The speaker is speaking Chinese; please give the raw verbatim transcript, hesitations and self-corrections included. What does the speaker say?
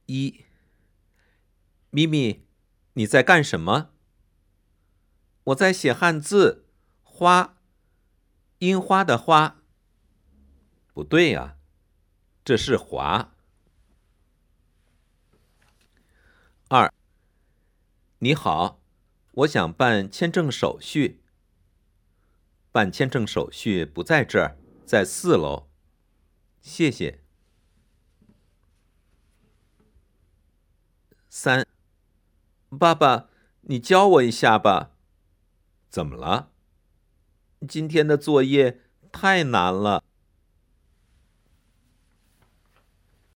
一，咪咪，你在干什么？我在写汉字，花，樱花的花。不对呀、啊，这是华。二，你好，我想办签证手续。办签证手续不在这儿，在四楼。谢谢。三，爸爸，你教我一下吧。怎么了？今天的作业太难了。